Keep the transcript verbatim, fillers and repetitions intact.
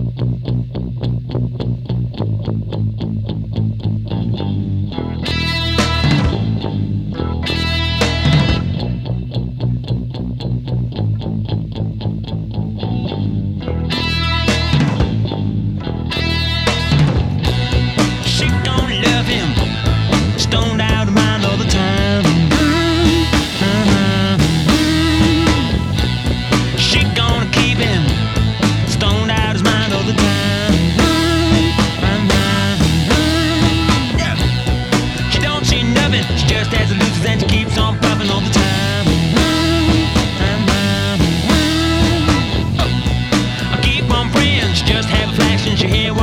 Stoned out of mind all the time. She gonna keep him stoned out his mind all the time. Yeah. She don't see nothing, she just has the losers and she keeps on puffing all the time. I keep on praying, she just have a flash and she hear what